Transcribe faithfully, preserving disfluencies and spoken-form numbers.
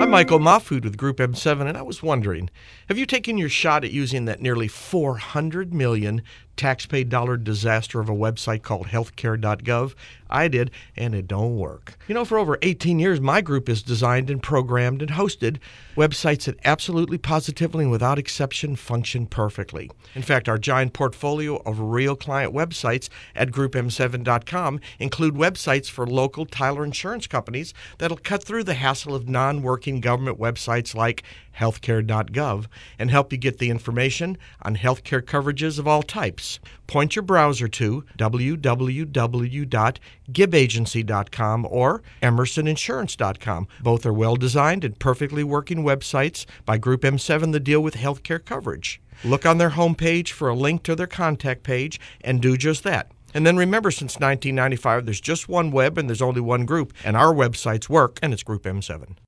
I'm Michael Mahfood with Group M seven, and I was wondering, have you taken your shot at using that nearly four hundred million dollars taxpayer dollar disaster of a website called healthcare dot gov? I did, and it don't work. You know, for over eighteen years, my group has designed and programmed and hosted websites that absolutely, positively, and without exception function perfectly. In fact, our giant portfolio of real client websites at group m seven dot com include websites for local Tyler insurance companies that'll cut through the hassle of non-working government websites like healthcare dot gov and help you get the information on healthcare coverages of all types. Point your browser to w w w dot gib agency dot com or emerson insurance dot com. Both are well-designed and perfectly working websites by Group M seven that deal with healthcare coverage. Look on their homepage for a link to their contact page and do just that. And then remember, since nineteen ninety-five, there's just one web and there's only one group, and our websites work, and it's Group M seven.